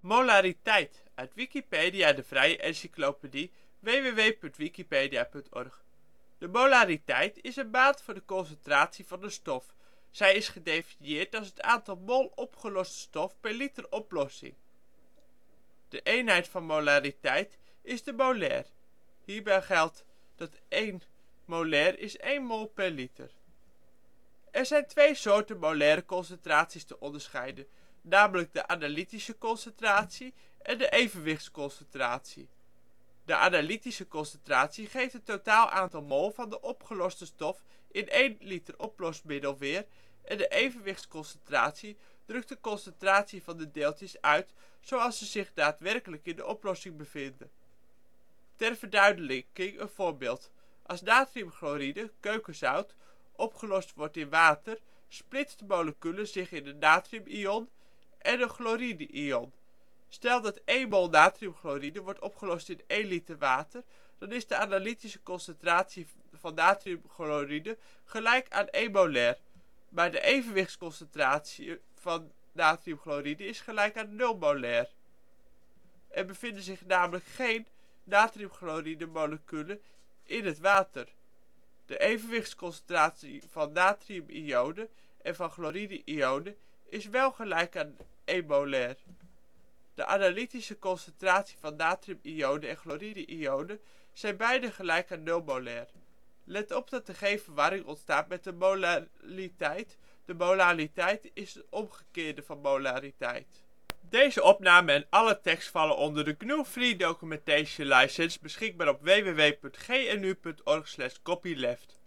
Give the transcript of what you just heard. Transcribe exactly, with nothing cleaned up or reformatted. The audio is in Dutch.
Molariteit, uit Wikipedia, de vrije encyclopedie. w w w punt wikipedia punt org. De molariteit is een maat voor de concentratie van een stof. Zij is gedefinieerd als het aantal mol opgeloste stof per liter oplossing. De eenheid van molariteit is de molair. Hierbij geldt dat één molair is één mol per liter. Er zijn twee soorten molaire concentraties te onderscheiden, namelijk de analytische concentratie en de evenwichtsconcentratie. De analytische concentratie geeft het totaal aantal mol van de opgeloste stof in één liter oplosmiddel weer en de evenwichtsconcentratie drukt de concentratie van de deeltjes uit zoals ze zich daadwerkelijk in de oplossing bevinden. Ter verduidelijking een voorbeeld: als natriumchloride (keukenzout) opgelost wordt in water, splitst de moleculen zich in een natriumion en een chloride-ion. Stel dat één mol natriumchloride wordt opgelost in één liter water, dan is de analytische concentratie van natriumchloride gelijk aan één molair, maar de evenwichtsconcentratie van natriumchloride is gelijk aan nul molair. Er bevinden zich namelijk geen natriumchloride-moleculen in het water. De evenwichtsconcentratie van natriumionen en van chloride-ionen is wel gelijk aan één molair. De analytische concentratie van natriumionen en chloride-ionen zijn beide gelijk aan nul molair. Let op dat er geen verwarring ontstaat met de molariteit. De molariteit is het omgekeerde van molariteit. Deze opname en alle tekst vallen onder de G N U Free Documentation License beschikbaar op w w w punt g n u punt org slash copyleft.